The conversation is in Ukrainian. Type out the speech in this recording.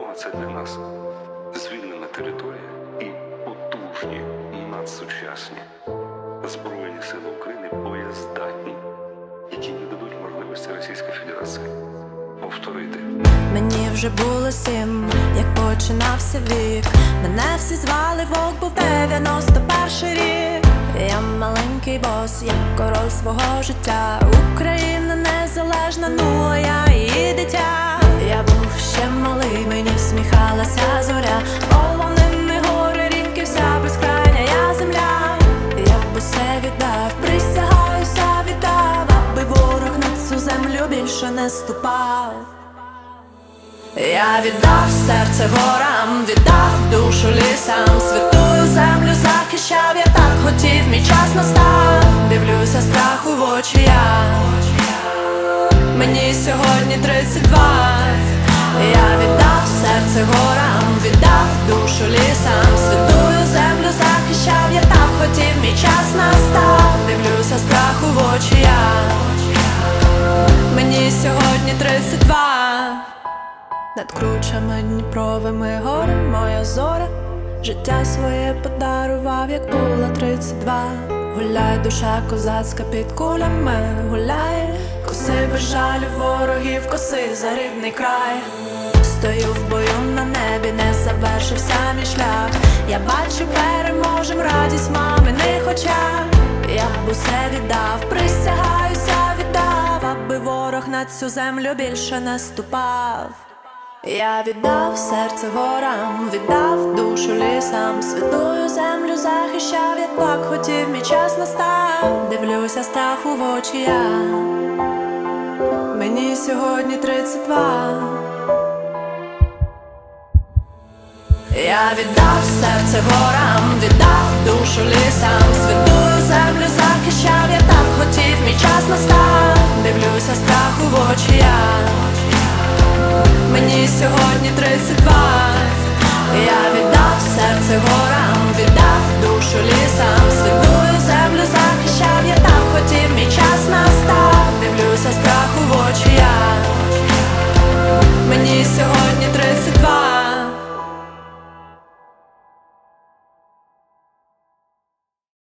перемога це для нас звільнена територія і потужні, надсучасні Збройні Сили України, боєздатні, які не дадуть можливості Російській Федерації повторити. Мені вже було 7, як починався вік. Мене всі звали Вовк, був 91-й рік. Я маленький бос, як король свого життя. Україна незалежна, ну а я її дитя. Я був ще малий, мені всміхалася зоря. Полонини гори, ріки, вся безкрайня я земля. Я б усе віддав, присягаюся, віддав, аби ворог на цю землю більше не ступав. Я віддав серце горам, віддав душу лісам, святую землю захищав, я так хотів, мій час настав. Дивлюся страху в очі я, мені сьогодні 32. Я віддав серце горам, віддав душу лісам, святую землю захищав, я так хотів, мій час настав. Дивлюся страху в очі я, мені сьогодні 32. Над кручами Дніпровими гори моя зоря життя своє подарував, як було 32. Гуляй, душа козацька під кулями, гуляй, коси без жалю ворогів, коси за рідний край. Стою в бою на небі, не завершився мій шлях. Я бачу, переможем радість маминих очах. Я б усе віддав, присягаюся, віддав, аби ворог на цю землю більше не ступав. Я віддав серце горам, віддав душу лісам, святую землю захищав, я так хотів, мій час настав. Дивлюся страху в очі я, мені сьогодні 32. Я віддав серце горам, віддав душу лісам, святую землю захищав, я так хотів, мій час настав. Дивлюся страху в очі я, мені сьогодні 32. Я віддав серце горам, віддав душу лісам, святую землю захищав, я так хотів, мій час настав. Дивлюся страху в очі я, мені сьогодні 32.